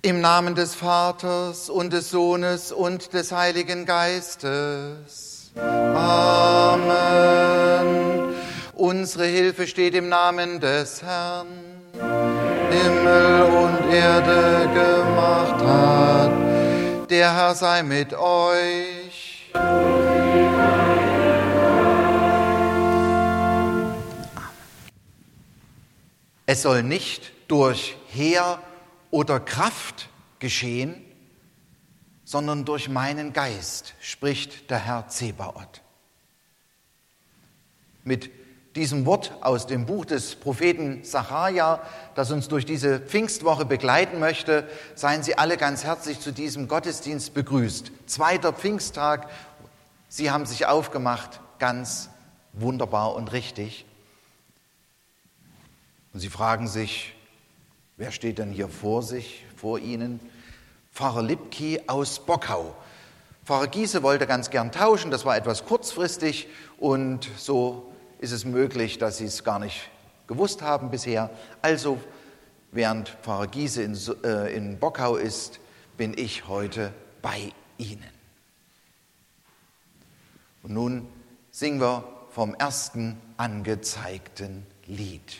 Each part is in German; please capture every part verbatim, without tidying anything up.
Im Namen des Vaters und des Sohnes und des Heiligen Geistes. Amen. Unsere Hilfe steht im Namen des Herrn, Himmel und Erde gemacht hat. Der Herr sei mit euch. Es soll nicht durch Heer oder Kraft geschehen, sondern durch meinen Geist, spricht der Herr Zebaoth. Mit diesem Wort aus dem Buch des Propheten Sacharja, das uns durch diese Pfingstwoche begleiten möchte, seien Sie alle ganz herzlich zu diesem Gottesdienst begrüßt. Zweiter Pfingsttag, Sie haben sich aufgemacht, ganz wunderbar und richtig. Und Sie fragen sich, wer steht denn hier vor sich, vor Ihnen? Pfarrer Lipki aus Bockau. Pfarrer Giese wollte ganz gern tauschen, das war etwas kurzfristig und so ist es möglich, dass Sie es gar nicht gewusst haben bisher. Also, während Pfarrer Giese in, äh, in Bockau ist, bin ich heute bei Ihnen. Und nun singen wir vom ersten angezeigten Lied.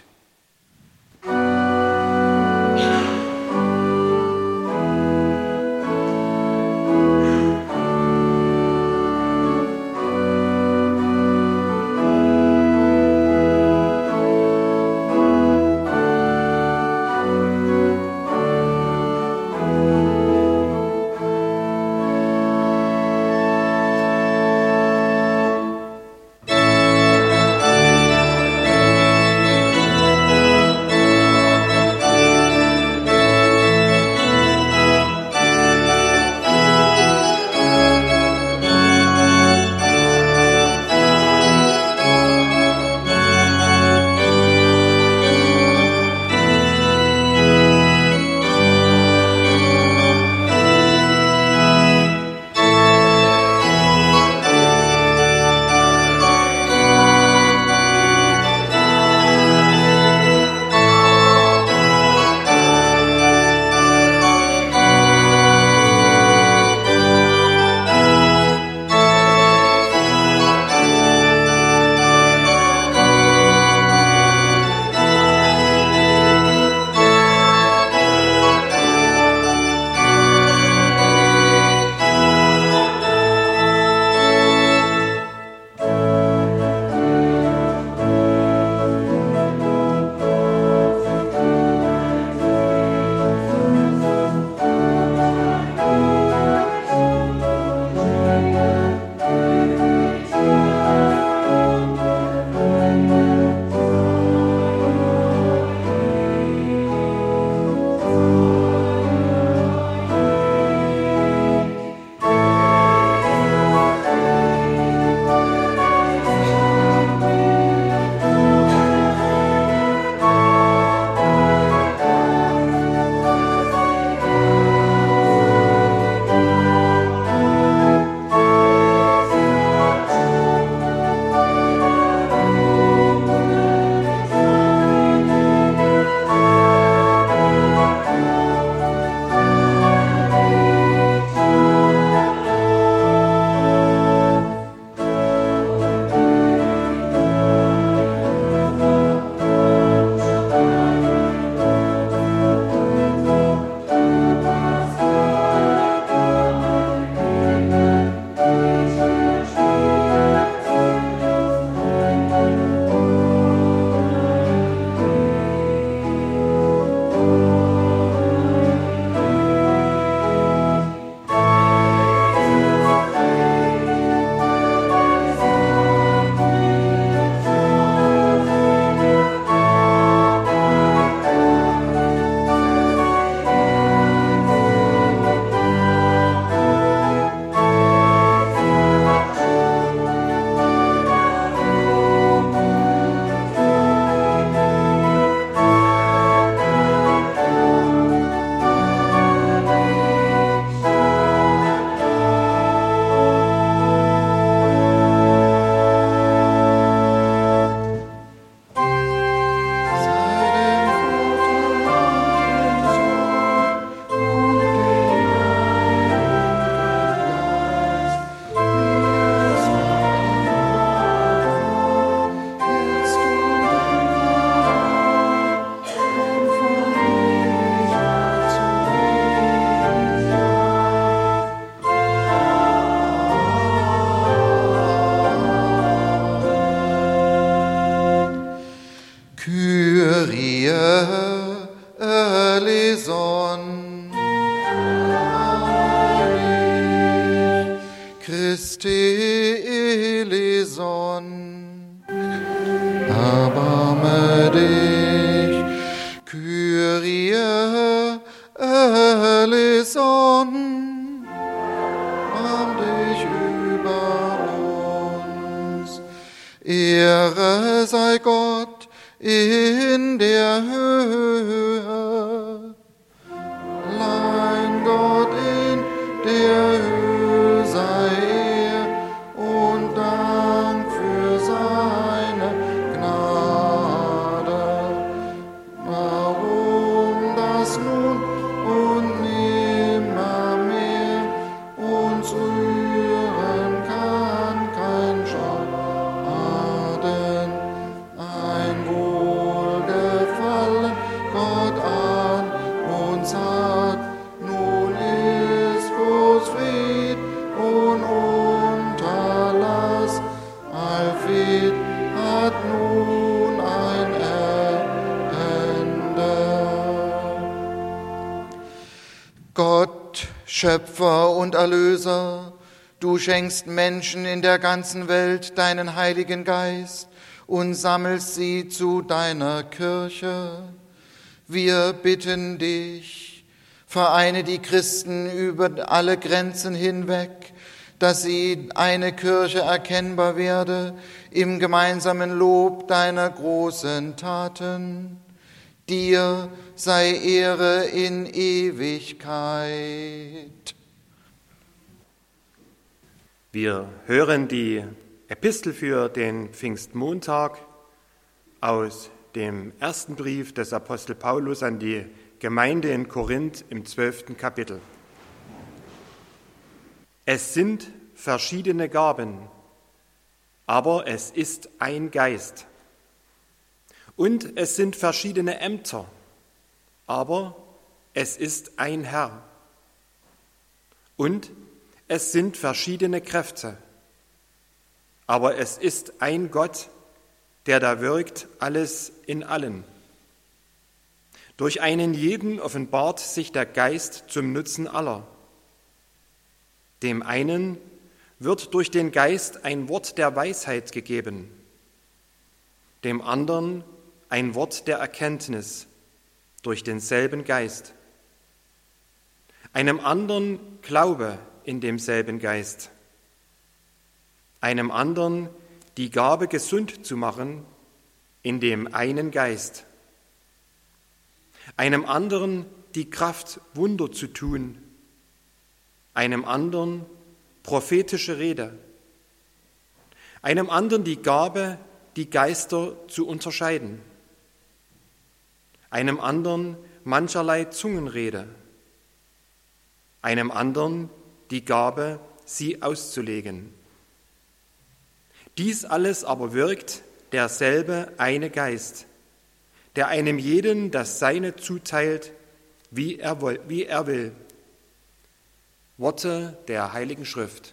Ehre sei Gott in der Höhe. Allein Gott in der Höhe sei Ehr und Dank für seine Gnade. Warum das nun und nimmermehr uns rühren kann kein Schaden. Ein Wohlgefallen Gott an uns hat, nun ist groß Fried und Unterlass. Allfried hat nun ein Ende. Gott, Schöpfer und Erlöser, du schenkst Menschen in der ganzen Welt deinen Heiligen Geist und sammelst sie zu deiner Kirche. Wir bitten dich, vereine die Christen über alle Grenzen hinweg, dass sie eine Kirche erkennbar werde im gemeinsamen Lob deiner großen Taten. Dir sei Ehre in Ewigkeit. Wir hören die Epistel für den Pfingstmontag aus dem ersten Brief des Apostel Paulus an die Gemeinde in Korinth im zwölften Kapitel. Es sind verschiedene Gaben, aber es ist ein Geist. Und es sind verschiedene Ämter, aber es ist ein Herr. Und es sind verschiedene Kräfte, aber es ist ein Gott, der da wirkt alles in allen. Durch einen jeden offenbart sich der Geist zum Nutzen aller. Dem einen wird durch den Geist ein Wort der Weisheit gegeben, dem anderen ein Wort der Erkenntnis durch denselben Geist, einem anderen Glaube in demselben Geist, einem anderen die Gabe, gesund zu machen, in dem einen Geist, einem anderen die Kraft, Wunder zu tun, einem anderen prophetische Rede, einem anderen die Gabe, die Geister zu unterscheiden, einem anderen mancherlei Zungenrede, einem anderen die Gabe, sie auszulegen. Dies alles aber wirkt derselbe eine Geist, der einem jeden das Seine zuteilt, wie er will. Worte der Heiligen Schrift.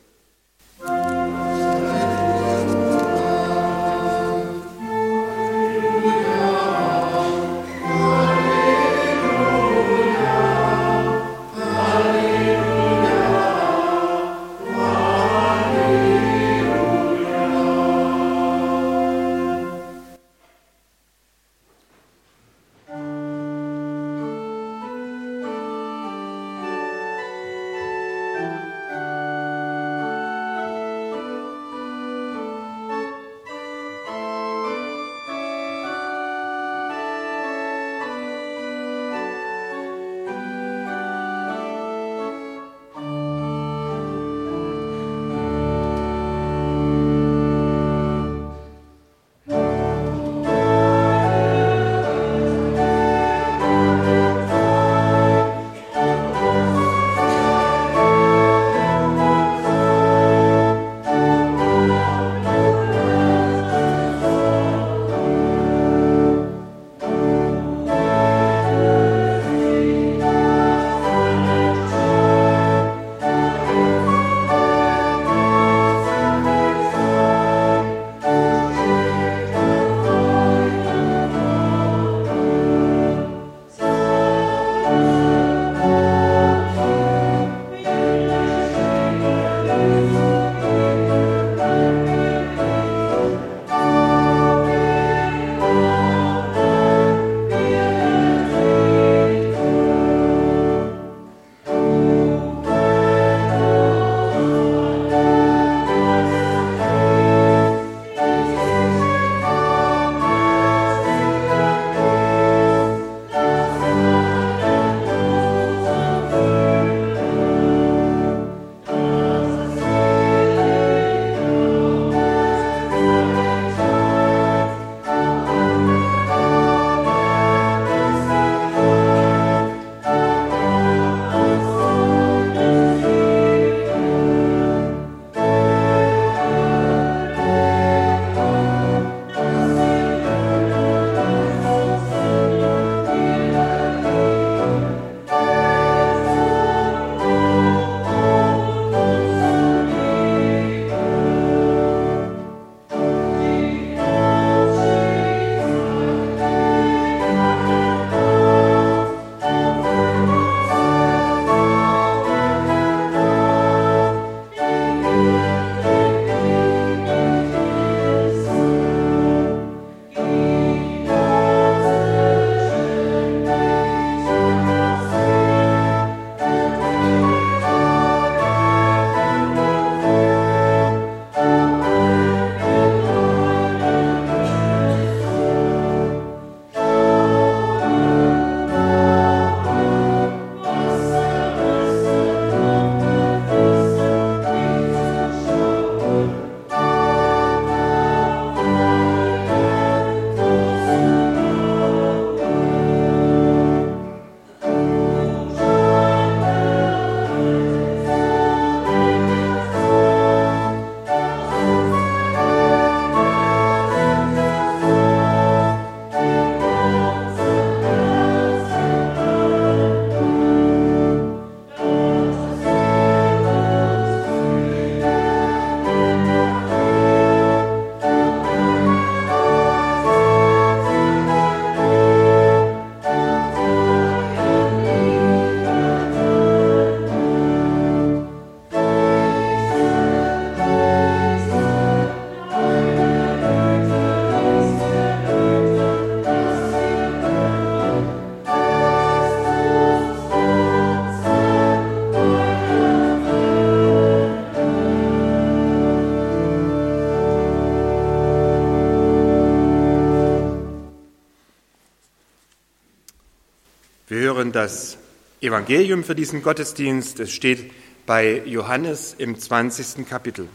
schon das Evangelium für diesen Gottesdienst. Es steht bei Johannes im zwanzigsten Kapitel.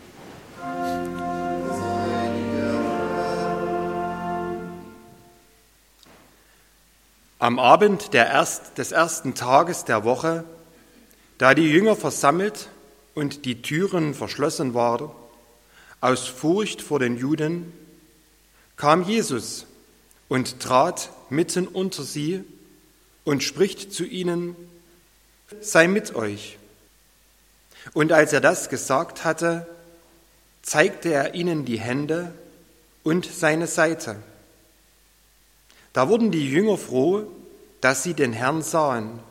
Am Abend der erst, des ersten Tages der Woche, da die Jünger versammelt und die Türen verschlossen waren, aus Furcht vor den Juden, kam Jesus und trat mitten unter sie und spricht zu ihnen: Sei mit euch. Und als er das gesagt hatte, zeigte er ihnen die Hände und seine Seite. Da wurden die Jünger froh, dass sie den Herrn sahen.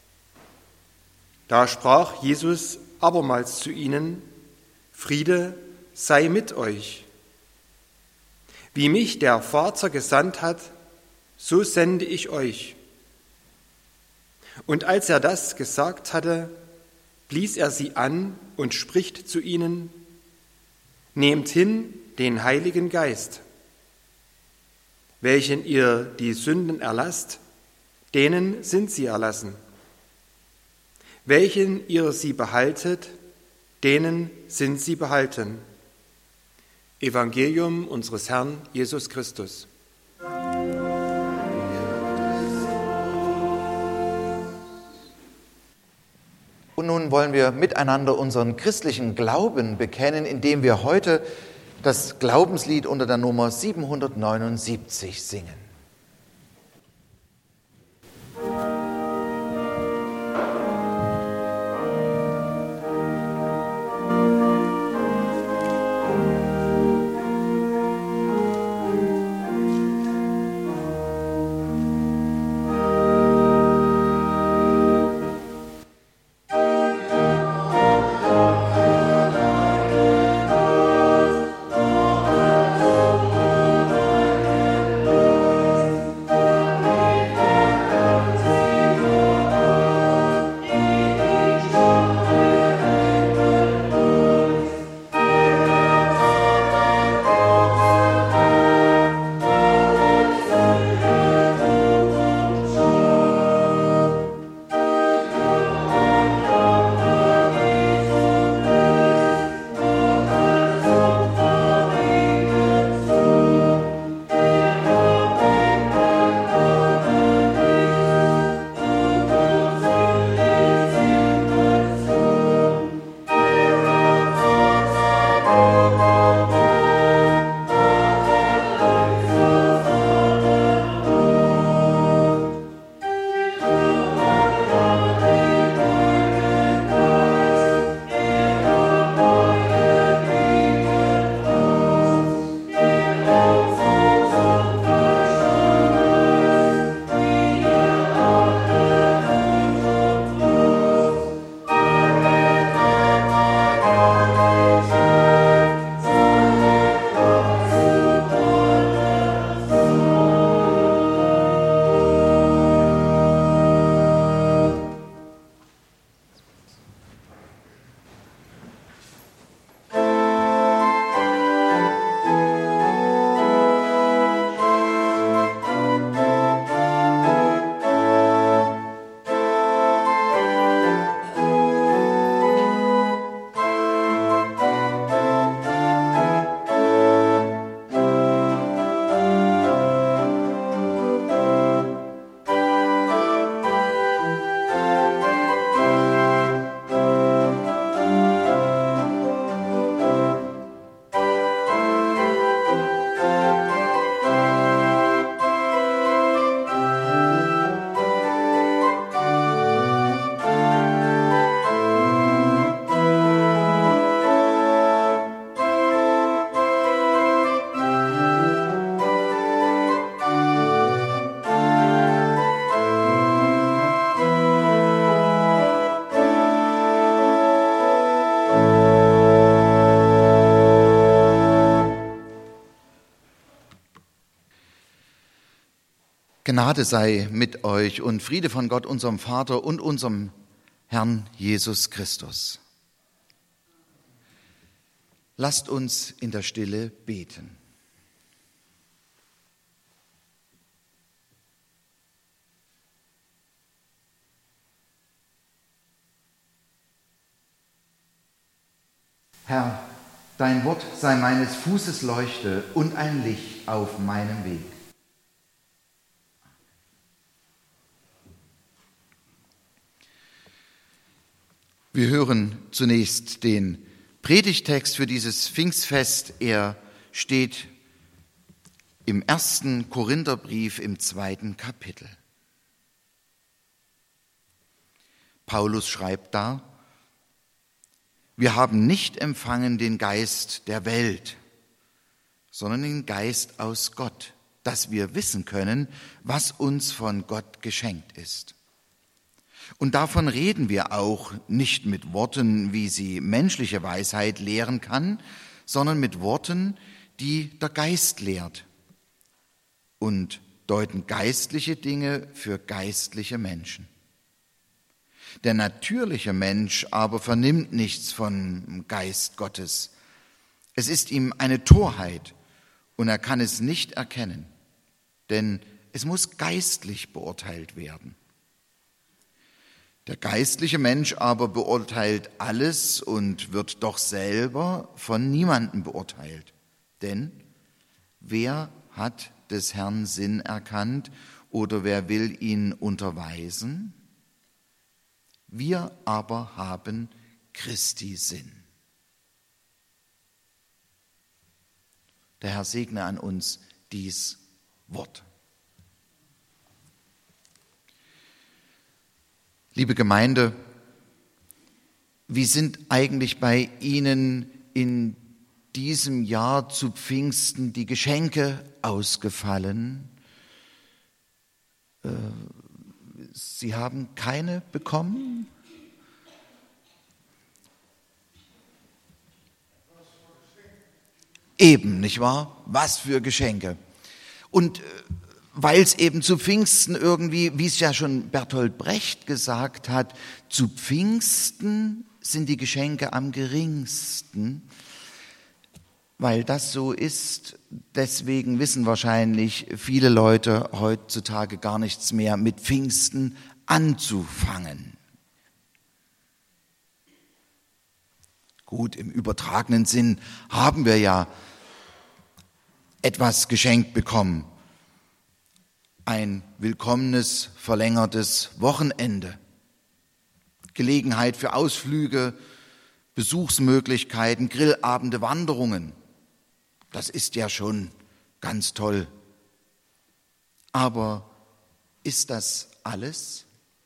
Da sprach Jesus abermals zu ihnen: Friede sei mit euch. Wie mich der Vater gesandt hat, so sende ich euch. Und als er das gesagt hatte, blies er sie an und spricht zu ihnen: Nehmt hin den Heiligen Geist. Welchen ihr die Sünden erlasst, denen sind sie erlassen. Welchen ihr sie behaltet, denen sind sie behalten. Evangelium unseres Herrn Jesus Christus. Und nun wollen wir miteinander unseren christlichen Glauben bekennen, indem wir heute das Glaubenslied unter der Nummer siebenhundertneunundsiebzig singen. Gnade sei mit euch und Friede von Gott, unserem Vater und unserem Herrn Jesus Christus. Lasst uns in der Stille beten. Herr, dein Wort sei meines Fußes Leuchte und ein Licht auf meinem Weg. Wir hören zunächst den Predigtext für dieses Pfingstfest. Er steht im ersten Korintherbrief im zweiten Kapitel. Paulus schreibt da: Wir haben nicht empfangen den Geist der Welt, sondern den Geist aus Gott, dass wir wissen können, was uns von Gott geschenkt ist. Und davon reden wir auch nicht mit Worten, wie sie menschliche Weisheit lehren kann, sondern mit Worten, die der Geist lehrt, und deuten geistliche Dinge für geistliche Menschen. Der natürliche Mensch aber vernimmt nichts vom Geist Gottes. Es ist ihm eine Torheit und er kann es nicht erkennen, denn es muss geistlich beurteilt werden. Der geistliche Mensch aber beurteilt alles und wird doch selber von niemandem beurteilt. Denn wer hat des Herrn Sinn erkannt oder wer will ihn unterweisen? Wir aber haben Christi Sinn. Der Herr segne an uns dies Wort. Liebe Gemeinde, wie sind eigentlich bei Ihnen in diesem Jahr zu Pfingsten die Geschenke ausgefallen? Äh, Sie haben keine bekommen? Eben, nicht wahr? Was für Geschenke. Und weil es eben zu Pfingsten irgendwie, wie es ja schon Bertolt Brecht gesagt hat, zu Pfingsten sind die Geschenke am geringsten. Weil das so ist, deswegen wissen wahrscheinlich viele Leute heutzutage gar nichts mehr mit Pfingsten anzufangen. Gut, im übertragenen Sinn haben wir ja etwas geschenkt bekommen. Ein willkommenes, verlängertes Wochenende. Gelegenheit für Ausflüge, Besuchsmöglichkeiten, Grillabende, Wanderungen. Das ist ja schon ganz toll. Aber ist das alles?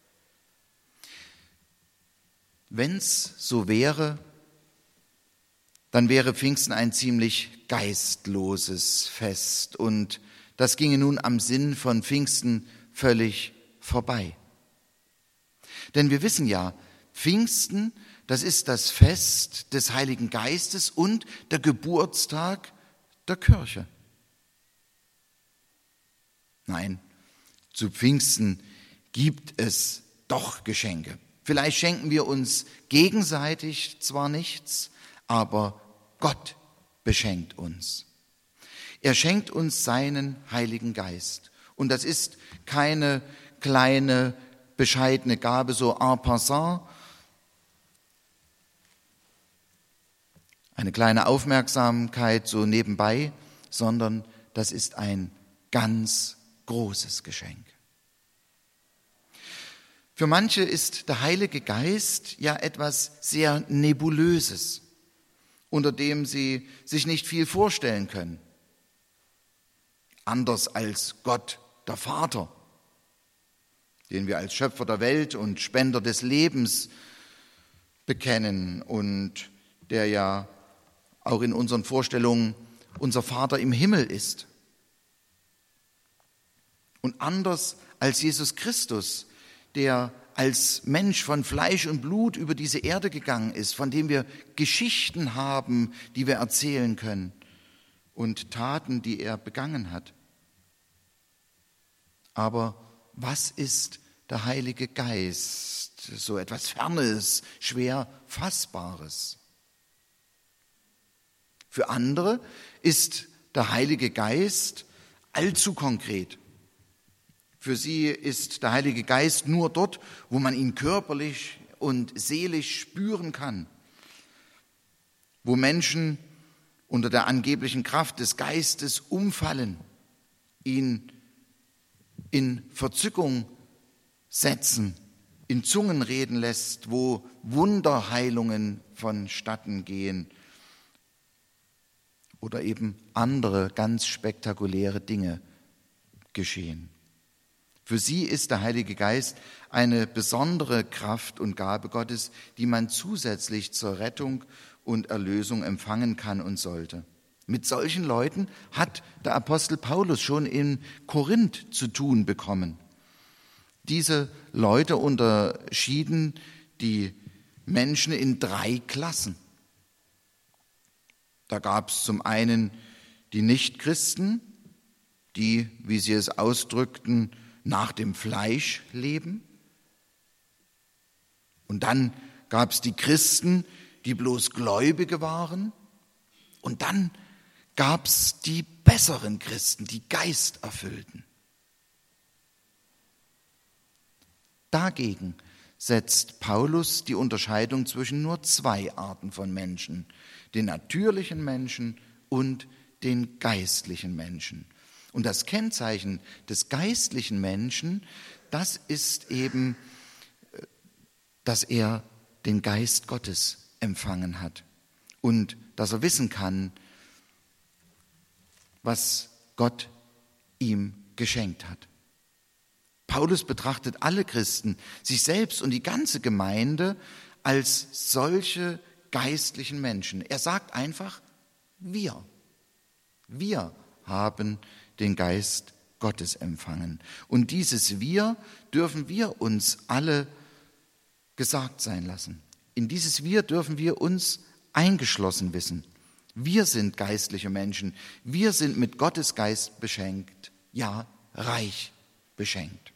Wenn es so wäre, dann wäre Pfingsten ein ziemlich geistloses Fest und das ginge nun am Sinn von Pfingsten völlig vorbei. Denn wir wissen ja, Pfingsten, das ist das Fest des Heiligen Geistes und der Geburtstag der Kirche. Nein, zu Pfingsten gibt es doch Geschenke. Vielleicht schenken wir uns gegenseitig zwar nichts, aber Gott beschenkt uns. Er schenkt uns seinen Heiligen Geist. Und das ist keine kleine, bescheidene Gabe, so en passant, eine kleine Aufmerksamkeit so nebenbei, sondern das ist ein ganz großes Geschenk. Für manche ist der Heilige Geist ja etwas sehr Nebulöses, unter dem sie sich nicht viel vorstellen können. Anders als Gott, der Vater, den wir als Schöpfer der Welt und Spender des Lebens bekennen und der ja auch in unseren Vorstellungen unser Vater im Himmel ist. Und anders als Jesus Christus, der als Mensch von Fleisch und Blut über diese Erde gegangen ist, von dem wir Geschichten haben, die wir erzählen können und Taten, die er begangen hat. Aber was ist der Heilige Geist? So etwas Fernes, schwer Fassbares. Für andere ist der Heilige Geist allzu konkret. Für sie ist der Heilige Geist nur dort, wo man ihn körperlich und seelisch spüren kann. wo Menschen unter der angeblichen Kraft des Geistes umfallen, ihn in Verzückung setzen, in Zungen reden lässt, wo Wunderheilungen vonstatten gehen oder eben andere ganz spektakuläre Dinge geschehen. Für sie ist der Heilige Geist eine besondere Kraft und Gabe Gottes, die man zusätzlich zur Rettung und Erlösung empfangen kann und sollte. Mit solchen Leuten hat der Apostel Paulus schon in Korinth zu tun bekommen. Diese Leute unterschieden die Menschen in drei Klassen. Da gab es zum einen die Nichtchristen, die, wie sie es ausdrückten, nach dem Fleisch leben. Und dann gab es die Christen, die bloß Gläubige waren. Und dann gab es die besseren Christen, die Geisterfüllten. Dagegen setzt Paulus die Unterscheidung zwischen nur zwei Arten von Menschen, den natürlichen Menschen und den geistlichen Menschen. Und das Kennzeichen des geistlichen Menschen, das ist eben, dass er den Geist Gottes empfangen hat und dass er wissen kann, was Gott ihm geschenkt hat. Paulus betrachtet alle Christen, sich selbst und die ganze Gemeinde als solche geistlichen Menschen. Er sagt einfach, wir, wir haben den Geist Gottes empfangen. Und dieses Wir dürfen wir uns alle gesagt sein lassen. In dieses Wir dürfen wir uns eingeschlossen wissen. Wir sind geistliche Menschen. Wir sind mit Gottes Geist beschenkt, ja, reich beschenkt.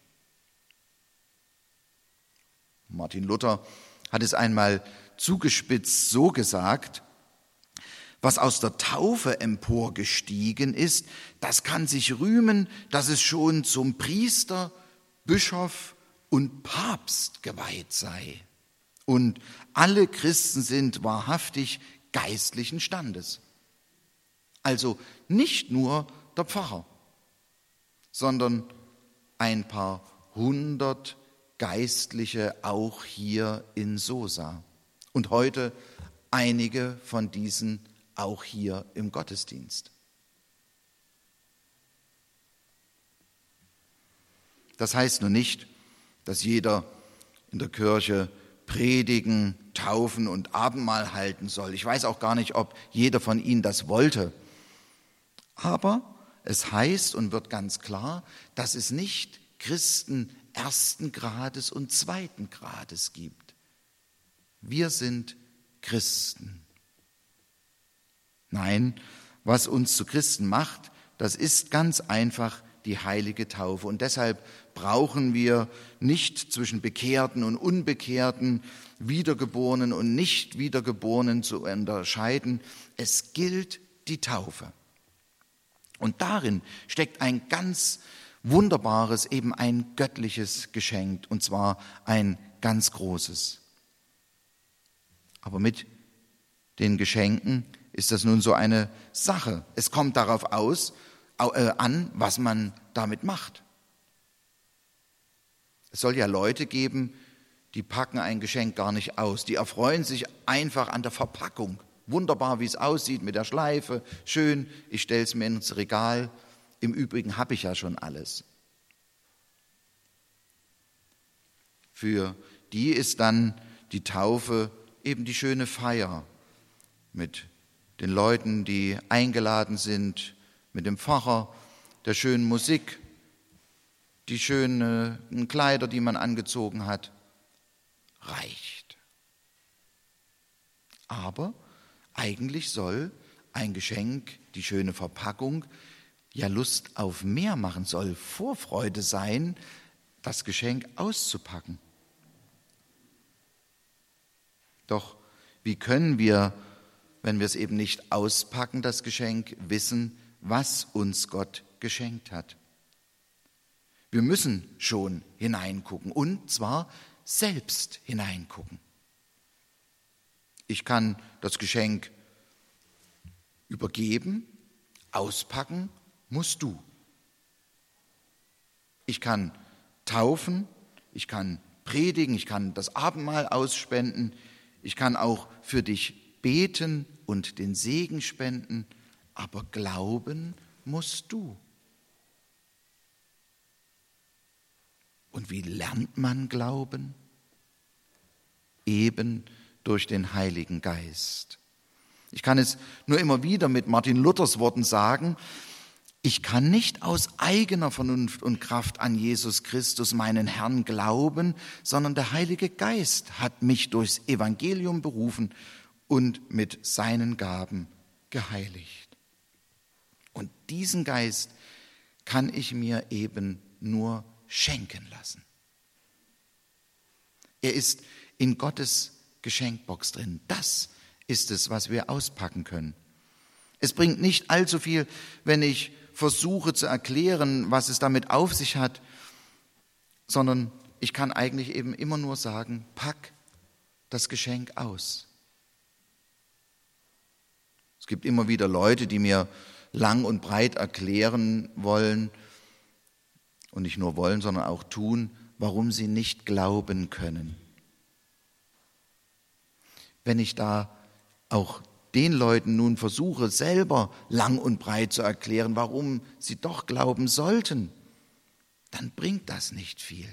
Martin Luther hat es einmal zugespitzt so gesagt: Was aus der Taufe emporgestiegen ist, das kann sich rühmen, dass es schon zum Priester, Bischof und Papst geweiht sei. Und alle Christen sind wahrhaftig geistlichen Standes. Also nicht nur der Pfarrer, sondern ein paar hundert Geistliche auch hier in Sosa. Und heute einige von diesen auch hier im Gottesdienst. Das heißt nur nicht, dass jeder in der Kirche predigen, taufen und Abendmahl halten soll. Ich weiß auch gar nicht, ob jeder von ihnen das wollte. Aber es heißt und wird ganz klar, dass es nicht Christen ersten Grades und zweiten Grades gibt. Wir sind Christen. Nein, was uns zu Christen macht, das ist ganz einfach die heilige Taufe. Und deshalb brauchen wir nicht zwischen Bekehrten und Unbekehrten, Wiedergeborenen und Nicht-Wiedergeborenen zu unterscheiden. Es gilt die Taufe. Und darin steckt ein ganz wunderbares, eben ein göttliches Geschenk, und zwar ein ganz großes. Aber mit den Geschenken ist das nun so eine Sache. Es kommt darauf aus, äh, an, was man damit macht. Es soll ja Leute geben, die packen ein Geschenk gar nicht aus. Die erfreuen sich einfach an der Verpackung. Wunderbar, wie es aussieht mit der Schleife. Schön, ich stelle es mir ins Regal. Im Übrigen habe ich ja schon alles. Für die ist dann die Taufe eben die schöne Feier mit den Leuten, die eingeladen sind, mit dem Pfarrer, der schönen Musik, die schönen Kleider, die man angezogen hat, reicht. Aber eigentlich soll ein Geschenk, die schöne Verpackung, ja Lust auf mehr machen, soll Vorfreude sein, das Geschenk auszupacken. Doch wie können wir, wenn wir es eben nicht auspacken, das Geschenk, wissen, was uns Gott geschenkt hat? Wir müssen schon hineingucken, und zwar selbst hineingucken. Ich kann das Geschenk Übergeben, auspacken musst du. Ich kann taufen, ich kann predigen, ich kann das Abendmahl ausspenden, ich kann auch für dich beten und den Segen spenden, aber glauben musst du. Und wie lernt man Glauben? Eben durch den Heiligen Geist. Ich kann es nur immer wieder mit Martin Luthers Worten sagen: Ich kann nicht aus eigener Vernunft und Kraft an Jesus Christus, meinen Herrn, glauben, sondern der Heilige Geist hat mich durchs Evangelium berufen und mit seinen Gaben geheiligt. Und diesen Geist kann ich mir eben nur schenken lassen. Er ist in Gottes Geschenkbox drin. Das ist es, was wir auspacken können. Es bringt nicht allzu viel, wenn ich versuche zu erklären, was es damit auf sich hat, sondern ich kann eigentlich eben immer nur sagen: Pack das Geschenk aus. Es gibt immer wieder Leute, die mir lang und breit erklären wollen, und nicht nur wollen, sondern auch tun, warum sie nicht glauben können. Wenn ich da auch den Leuten nun versuche, selber lang und breit zu erklären, warum sie doch glauben sollten, dann bringt das nicht viel.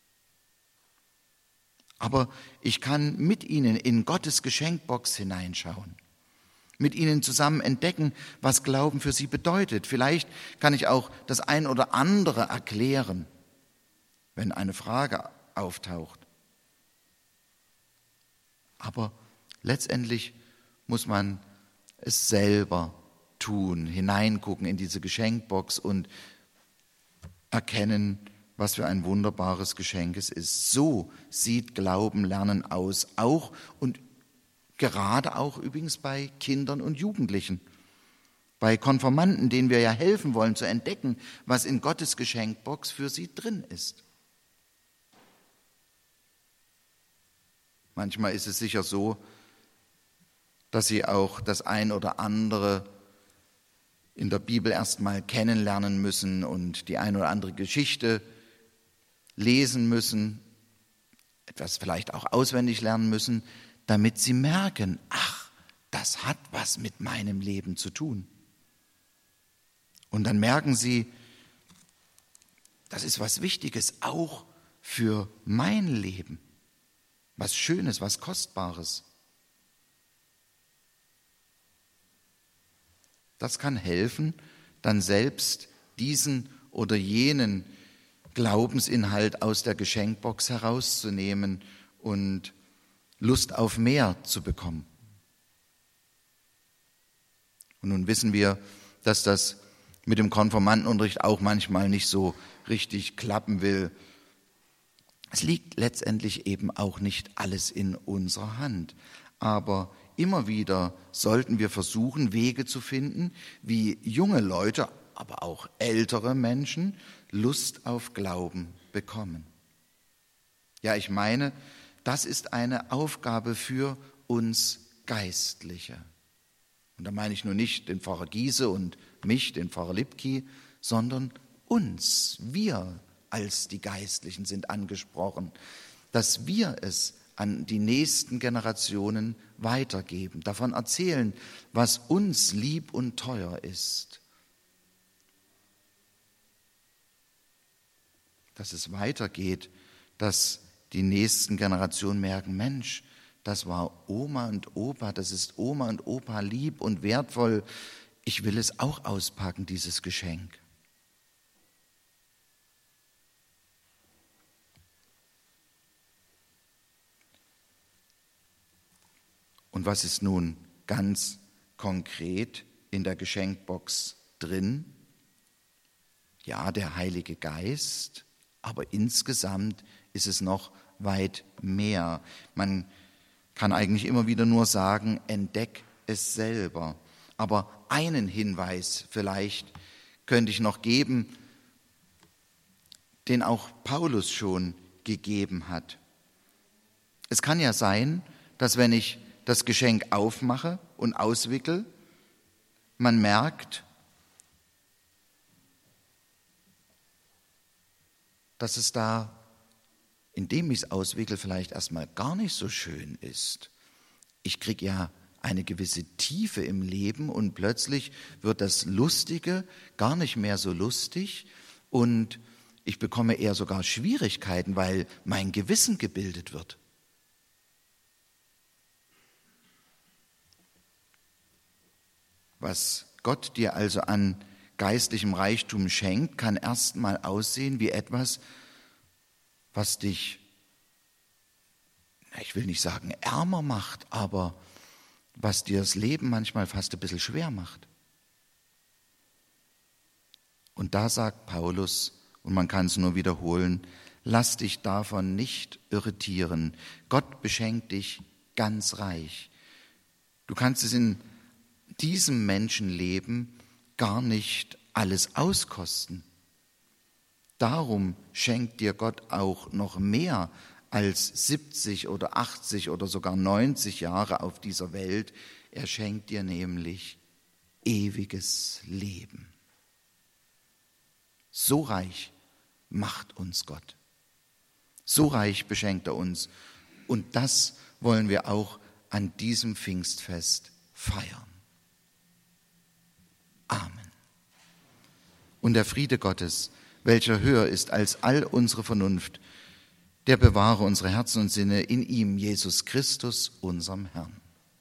Aber ich kann mit ihnen in Gottes Geschenkbox hineinschauen, mit ihnen zusammen entdecken, was Glauben für sie bedeutet. Vielleicht kann ich auch das ein oder andere erklären, wenn eine Frage auftaucht. Aber letztendlich muss man es selber tun, hineingucken in diese Geschenkbox und erkennen, was für ein wunderbares Geschenk es ist. So sieht Glauben lernen aus, auch und gerade auch übrigens bei Kindern und Jugendlichen, bei Konfirmanden, denen wir ja helfen wollen zu entdecken, was in Gottes Geschenkbox für sie drin ist. Manchmal ist es sicher so, dass sie auch das ein oder andere in der Bibel erstmal kennenlernen müssen und die ein oder andere Geschichte lesen müssen, etwas vielleicht auch auswendig lernen müssen, damit sie merken: Ach, das hat was mit meinem Leben zu tun. Und dann merken sie, das ist was Wichtiges, auch für mein Leben. Was Schönes, was Kostbares. Das kann helfen, dann selbst diesen oder jenen Glaubensinhalt aus der Geschenkbox herauszunehmen und Lust auf mehr zu bekommen. Und nun wissen wir, dass das mit dem Konfirmandenunterricht auch manchmal nicht so richtig klappen will. Es liegt letztendlich eben auch nicht alles in unserer Hand. Aber immer wieder sollten wir versuchen, Wege zu finden, wie junge Leute, aber auch ältere Menschen Lust auf Glauben bekommen. Ja, ich meine, das ist eine Aufgabe für uns Geistliche. Und da meine ich nur nicht den Pfarrer Giese und mich, den Pfarrer Lipki, sondern uns, wir als die Geistlichen sind angesprochen, dass wir es an die nächsten Generationen weitergeben, davon erzählen, was uns lieb und teuer ist. Dass es weitergeht, dass die nächsten Generationen merken: Mensch, das war Oma und Opa, das ist Oma und Opa lieb und wertvoll. Ich will es auch auspacken, dieses Geschenk. Und was ist nun ganz konkret in der Geschenkbox drin? Ja, der Heilige Geist, aber insgesamt ist es noch weit mehr. Man kann eigentlich immer wieder nur sagen: Entdeck es selber. Aber einen Hinweis vielleicht könnte ich noch geben, den auch Paulus schon gegeben hat. Es kann ja sein, dass wenn ich das Geschenk aufmache und auswickel, man merkt, dass es da, indem ich es auswickel, vielleicht erstmal gar nicht so schön ist. Ich kriege ja eine gewisse Tiefe im Leben und plötzlich wird das Lustige gar nicht mehr so lustig und ich bekomme eher sogar Schwierigkeiten, weil mein Gewissen gebildet wird. Was Gott dir also an geistlichem Reichtum schenkt, kann erstmal aussehen wie etwas, was dich, ich will nicht sagen ärmer macht, aber was dir das Leben manchmal fast ein bisschen schwer macht. Und da sagt Paulus, und man kann es nur wiederholen, lass dich davon nicht irritieren. Gott beschenkt dich ganz reich. Du kannst es in diesem Menschenleben gar nicht alles auskosten. Darum schenkt dir Gott auch noch mehr als siebzig oder achtzig oder sogar neunzig Jahre auf dieser Welt. Er schenkt dir nämlich ewiges Leben. So reich macht uns Gott. So reich beschenkt er uns. Und das wollen wir auch an diesem Pfingstfest feiern. Amen. Und der Friede Gottes, welcher höher ist als all unsere Vernunft, der bewahre unsere Herzen und Sinne in ihm, Jesus Christus, unserem Herrn.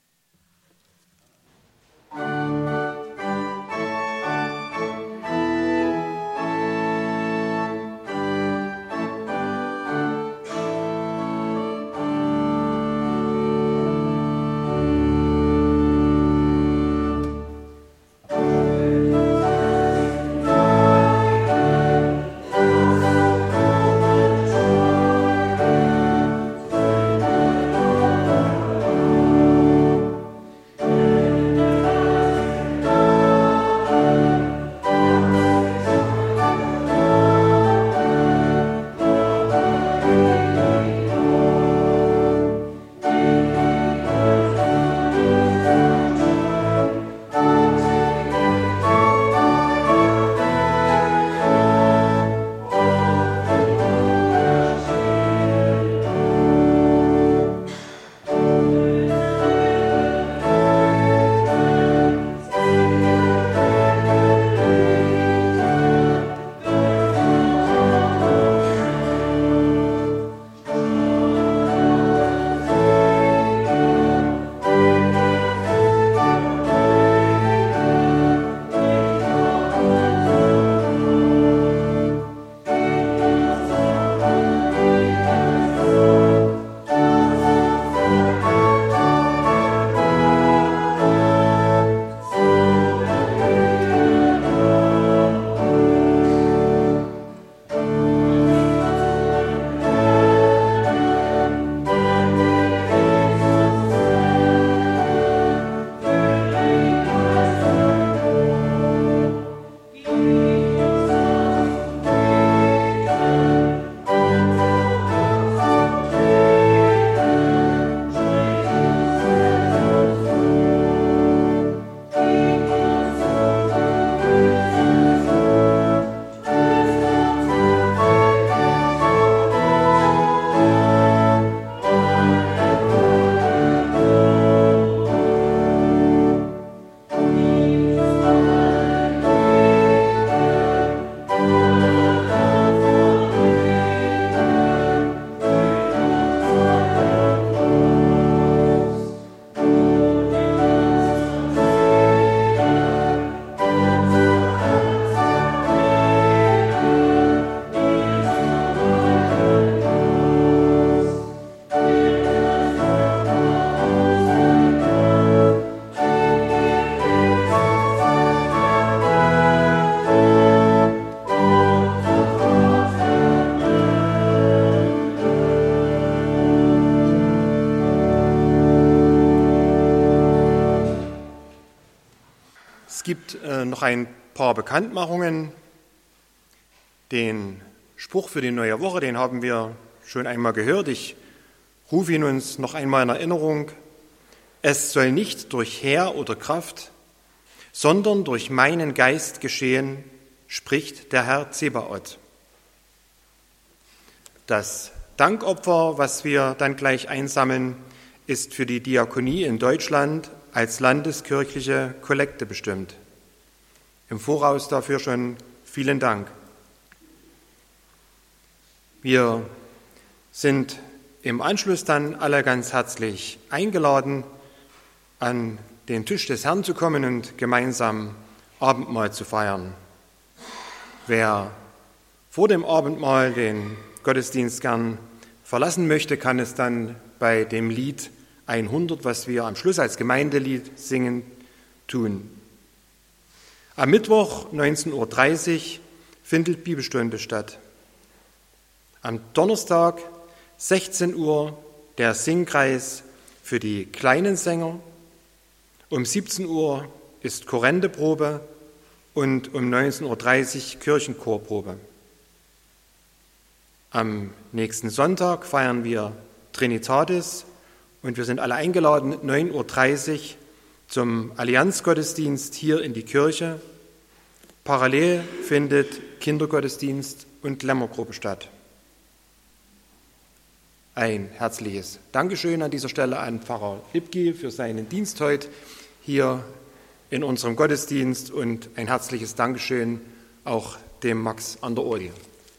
Es gibt äh, noch ein paar Bekanntmachungen. Den Spruch für die neue Woche, den haben wir schon einmal gehört. Ich rufe ihn uns noch einmal in Erinnerung. Es soll nicht durch Heer oder Kraft, sondern durch meinen Geist geschehen, spricht der Herr Zebaoth. Das Dankopfer, was wir dann gleich einsammeln, ist für die Diakonie in Deutschland als landeskirchliche Kollekte bestimmt. Im Voraus dafür schon vielen Dank. Wir sind im Anschluss dann alle ganz herzlich eingeladen, an den Tisch des Herrn zu kommen und gemeinsam Abendmahl zu feiern. Wer vor dem Abendmahl den Gottesdienst gern verlassen möchte, kann es dann bei dem Lied hundert, was wir am Schluss als Gemeindelied singen, tun. Am Mittwoch neunzehn Uhr dreißig findet Bibelstunde statt. Am Donnerstag sechzehn Uhr der Singkreis für die kleinen Sänger. Um siebzehn Uhr ist Chorendeprobe und um neunzehn Uhr dreißig Kirchenchorprobe. Am nächsten Sonntag feiern wir Trinitatis und wir sind alle eingeladen, neun Uhr dreißig zum Allianzgottesdienst hier in die Kirche. Parallel findet Kindergottesdienst und Lämmergruppe statt. Ein herzliches Dankeschön an dieser Stelle an Pfarrer Lipki für seinen Dienst heute hier in unserem Gottesdienst und ein herzliches Dankeschön auch dem Max an der Orgel.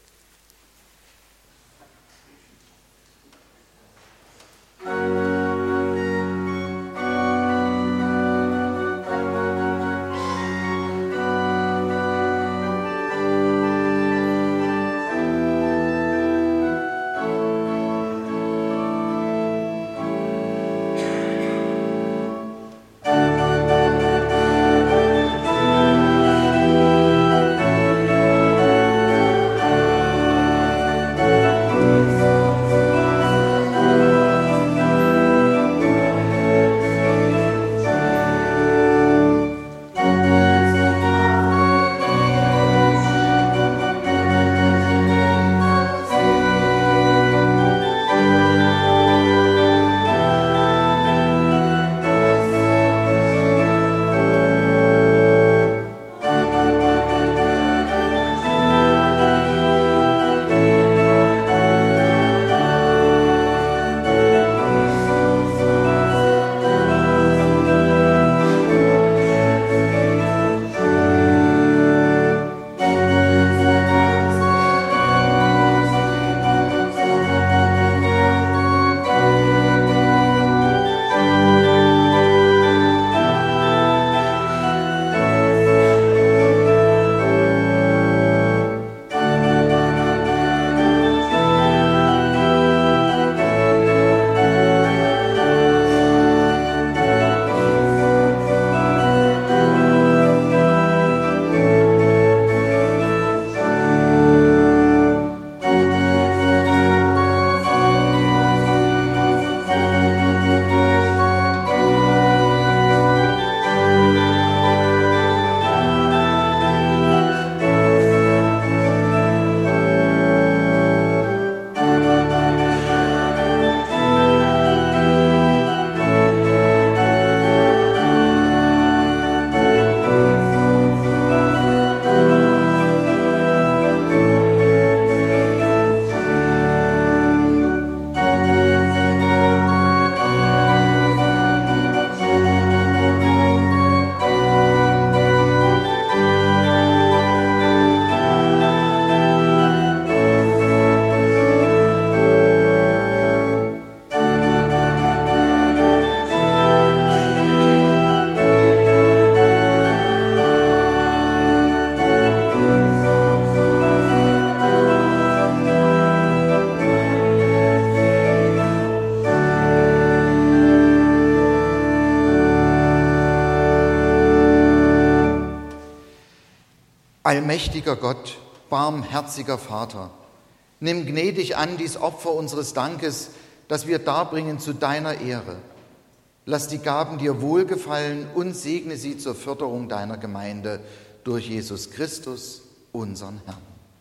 Allmächtiger Gott, barmherziger Vater, nimm gnädig an dies Opfer unseres Dankes, das wir darbringen zu deiner Ehre. Lass die Gaben dir wohlgefallen und segne sie zur Förderung deiner Gemeinde durch Jesus Christus, unseren Herrn.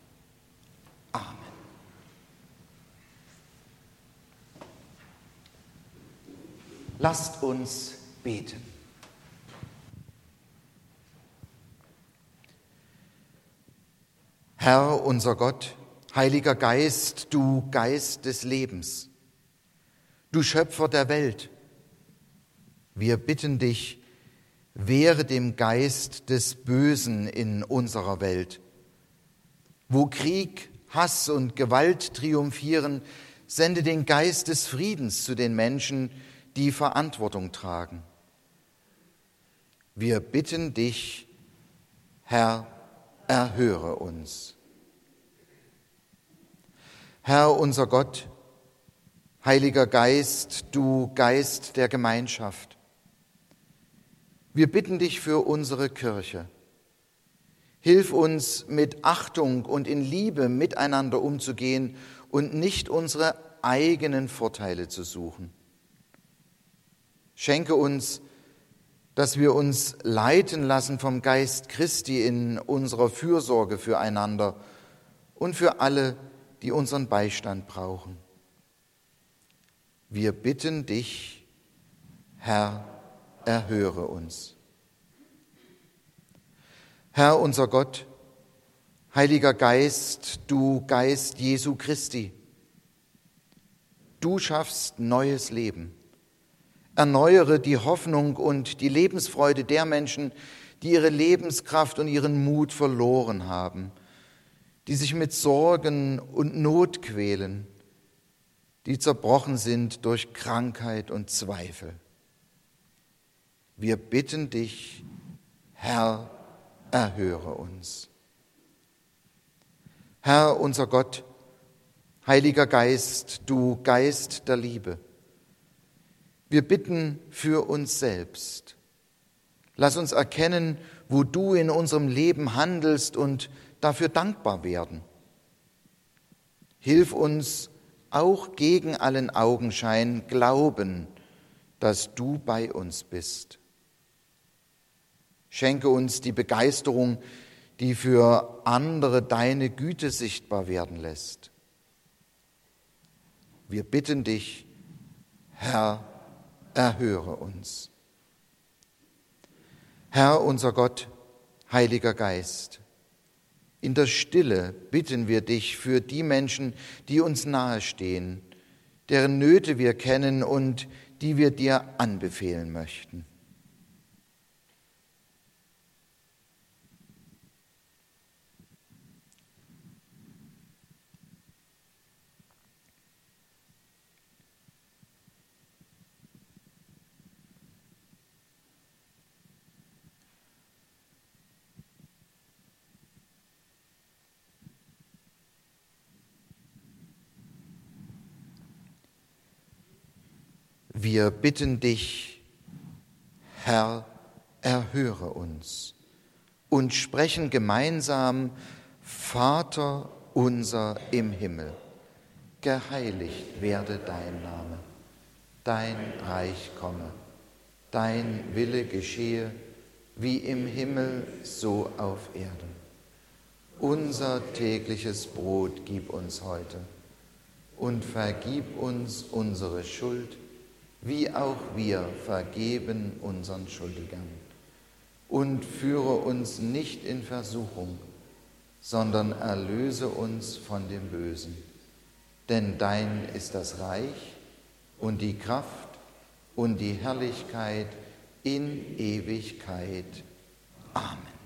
Amen. Lasst uns beten. Herr unser Gott, Heiliger Geist, du Geist des Lebens, du Schöpfer der Welt, wir bitten dich, wehre dem Geist des Bösen in unserer Welt. Wo Krieg, Hass und Gewalt triumphieren, sende den Geist des Friedens zu den Menschen, die Verantwortung tragen. Wir bitten dich, Herr, erhöre uns. Herr unser Gott, Heiliger Geist, du Geist der Gemeinschaft, wir bitten dich für unsere Kirche. Hilf uns, mit Achtung und in Liebe miteinander umzugehen und nicht unsere eigenen Vorteile zu suchen. Schenke uns, dass wir uns leiten lassen vom Geist Christi in unserer Fürsorge füreinander und für alle, die unseren Beistand brauchen. Wir bitten dich, Herr, erhöre uns. Herr unser Gott, Heiliger Geist, du Geist Jesu Christi, du schaffst neues Leben. Erneuere die Hoffnung und die Lebensfreude der Menschen, die ihre Lebenskraft und ihren Mut verloren haben, die sich mit Sorgen und Not quälen, die zerbrochen sind durch Krankheit und Zweifel. Wir bitten dich, Herr, erhöre uns. Herr unser Gott, Heiliger Geist, du Geist der Liebe, wir bitten für uns selbst. Lass uns erkennen, wo du in unserem Leben handelst und dafür dankbar werden. Hilf uns, auch gegen allen Augenschein glauben, dass du bei uns bist. Schenke uns die Begeisterung, die für andere deine Güte sichtbar werden lässt. Wir bitten dich, Herr, erhöre uns. Herr unser Gott, Heiliger Geist, in der Stille bitten wir dich für die Menschen, die uns nahestehen, deren Nöte wir kennen und die wir dir anbefehlen möchten. Wir bitten dich, Herr, erhöre uns und sprechen gemeinsam, Vater unser im Himmel, geheiligt werde dein Name, dein Reich komme, dein Wille geschehe, wie im Himmel, so auf Erden. Unser tägliches Brot gib uns heute und vergib uns unsere Schuld, wie auch wir vergeben unseren Schuldigern. Und führe uns nicht in Versuchung, sondern erlöse uns von dem Bösen. Denn dein ist das Reich und die Kraft und die Herrlichkeit in Ewigkeit. Amen.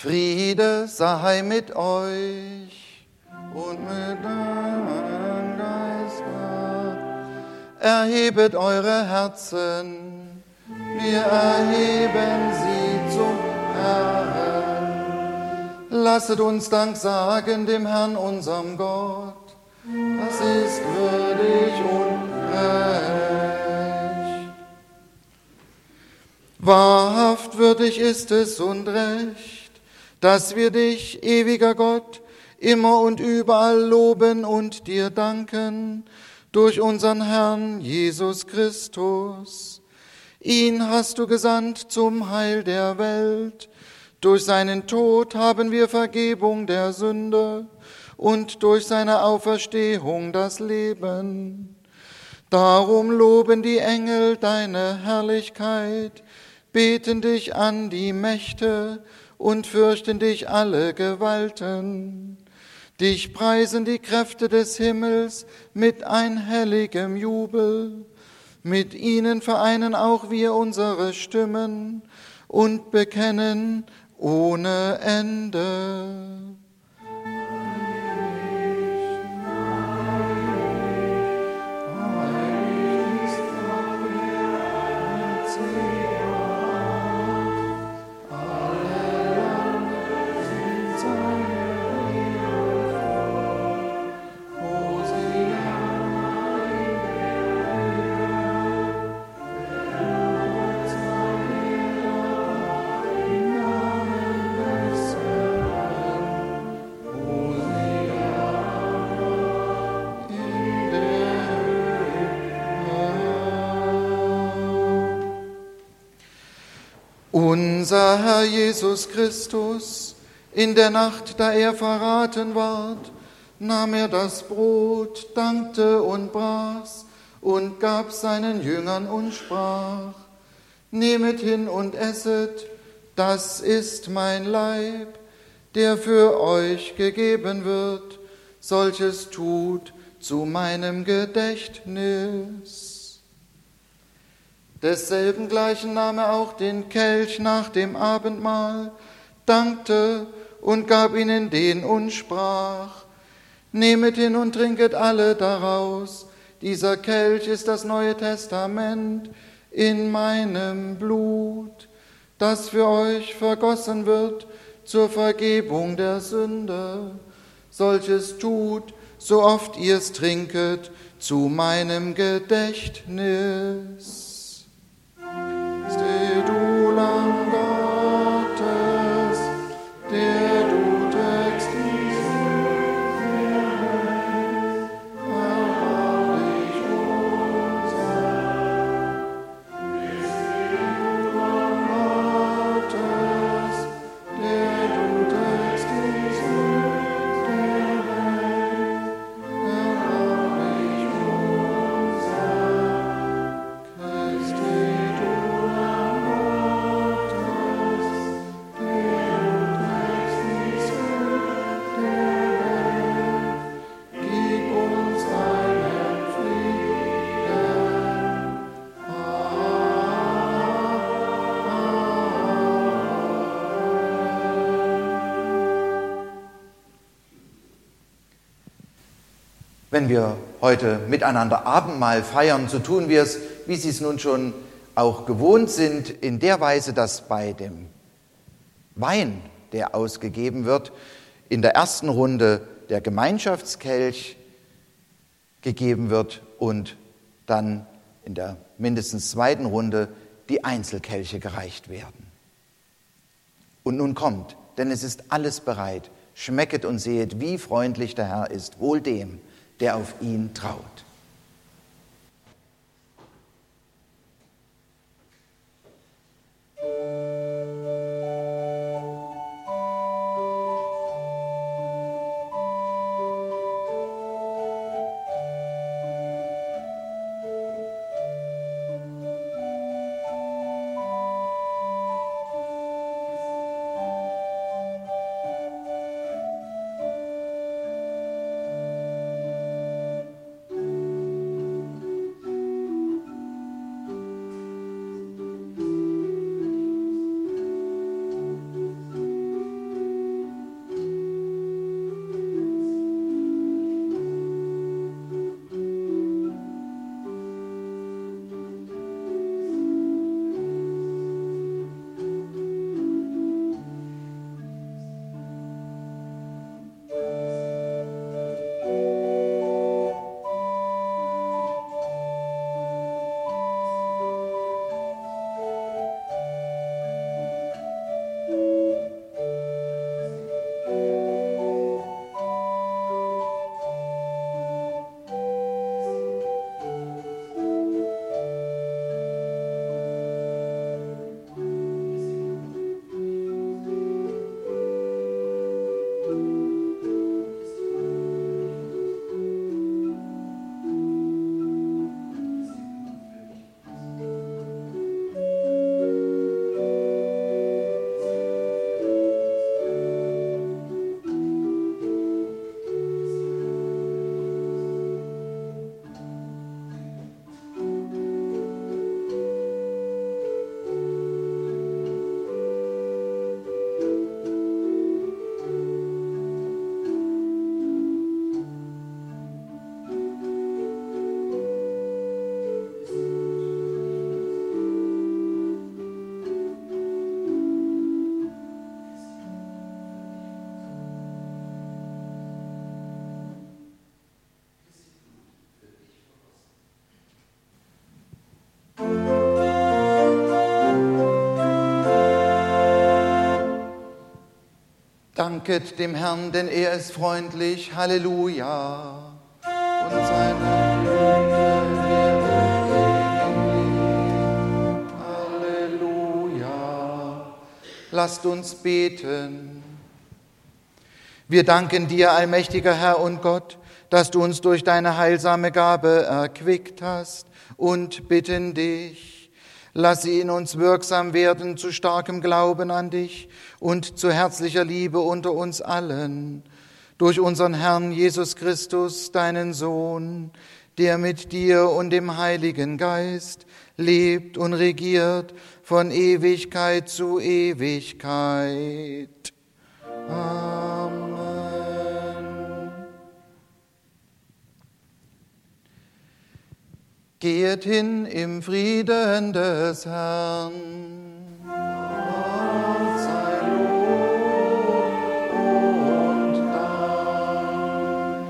Friede sei mit euch und mit deinem Geiste. Erhebet eure Herzen, wir erheben sie zum Herrn. Lasset uns Dank sagen dem Herrn, unserem Gott. Das ist würdig und recht. Wahrhaft würdig ist es und recht, dass wir dich, ewiger Gott, immer und überall loben und dir danken, durch unseren Herrn Jesus Christus. Ihn hast du gesandt zum Heil der Welt. Durch seinen Tod haben wir Vergebung der Sünde und durch seine Auferstehung das Leben. Darum loben die Engel deine Herrlichkeit, beten dich an die Mächte und fürchten dich alle Gewalten. Dich preisen die Kräfte des Himmels mit einhelligem Jubel. Mit ihnen vereinen auch wir unsere Stimmen und bekennen ohne Ende. Unser Herr Jesus Christus, in der Nacht, da er verraten ward, nahm er das Brot, dankte und brach's und gab seinen Jüngern und sprach: Nehmet hin und esset, das ist mein Leib, der für euch gegeben wird, solches tut zu meinem Gedächtnis. Desselben gleichen nahm er auch den Kelch nach dem Abendmahl, dankte und gab ihnen den und sprach: Nehmet hin und trinket alle daraus, dieser Kelch ist das Neue Testament in meinem Blut, das für euch vergossen wird zur Vergebung der Sünde. Solches tut, so oft ihr's trinket, zu meinem Gedächtnis. Steh du Lamm Gottes, der du trägst die Sünde, erbarm dich unser. Steh du Lamm Gottes, der du trägst die Sünde, erbarm dich unser. Christi, du Wenn wir heute miteinander Abendmahl feiern, so tun wir es, wie Sie es nun schon auch gewohnt sind, in der Weise, dass bei dem Wein, der ausgegeben wird, in der ersten Runde der Gemeinschaftskelch gegeben wird und dann in der mindestens zweiten Runde die Einzelkelche gereicht werden. Und nun kommt, denn es ist alles bereit. Schmecket und sehet, wie freundlich der Herr ist, wohl dem, der auf ihn traut. Danket dem Herrn, denn er ist freundlich. Halleluja. Und seine Güte währet ewig. Halleluja. Lasst uns beten. Wir danken dir, allmächtiger Herr und Gott, dass du uns durch deine heilsame Gabe erquickt hast, und bitten dich, lass sie in uns wirksam werden zu starkem Glauben an dich und zu herzlicher Liebe unter uns allen, durch unseren Herrn Jesus Christus, deinen Sohn, der mit dir und dem Heiligen Geist lebt und regiert von Ewigkeit zu Ewigkeit. Amen. Geht hin im Frieden des Herrn. Gott sei Lob und Dank.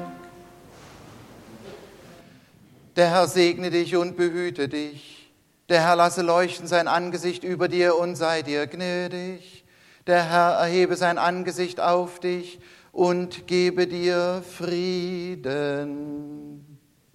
Der Herr segne dich und behüte dich. Der Herr lasse leuchten sein Angesicht über dir und sei dir gnädig. Der Herr erhebe sein Angesicht auf dich und gebe dir Frieden.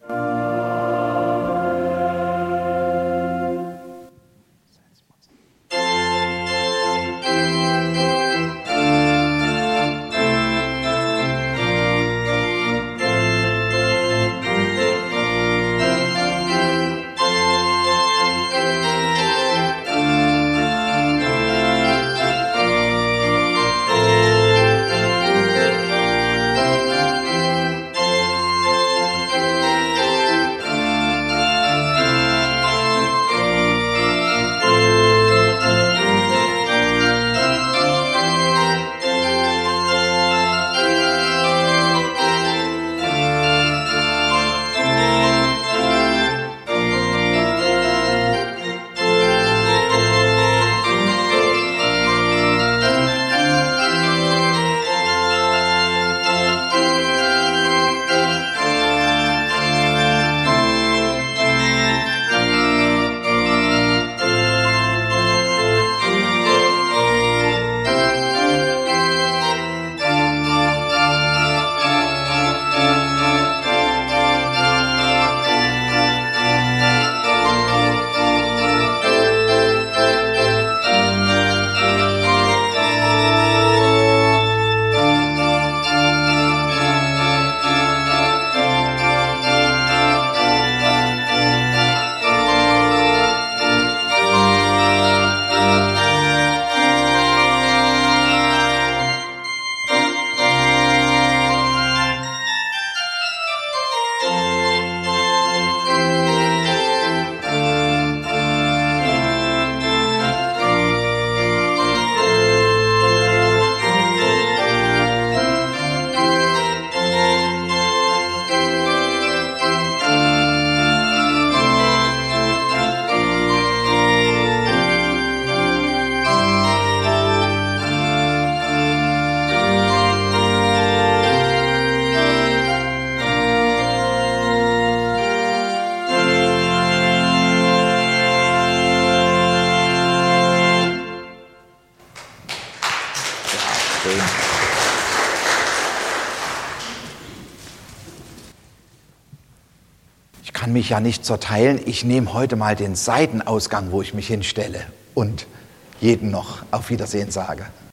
Ich kann mich ja nicht zerteilen. Ich nehme heute mal den Seitenausgang, wo ich mich hinstelle und jedem noch auf Wiedersehen sage.